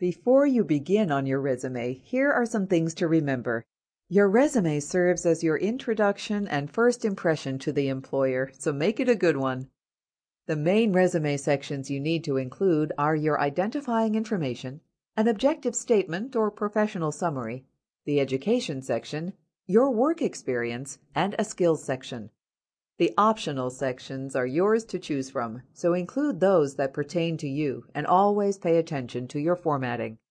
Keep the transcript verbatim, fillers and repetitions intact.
Before you begin on your resume, here are some things to remember. Your resume serves as your introduction and first impression to the employer, so make it a good one. The main resume sections you need to include are your identifying information, an objective statement or professional summary, the education section, your work experience, and a skills section. The optional sections are yours to choose from, so include those that pertain to you and always pay attention to your formatting.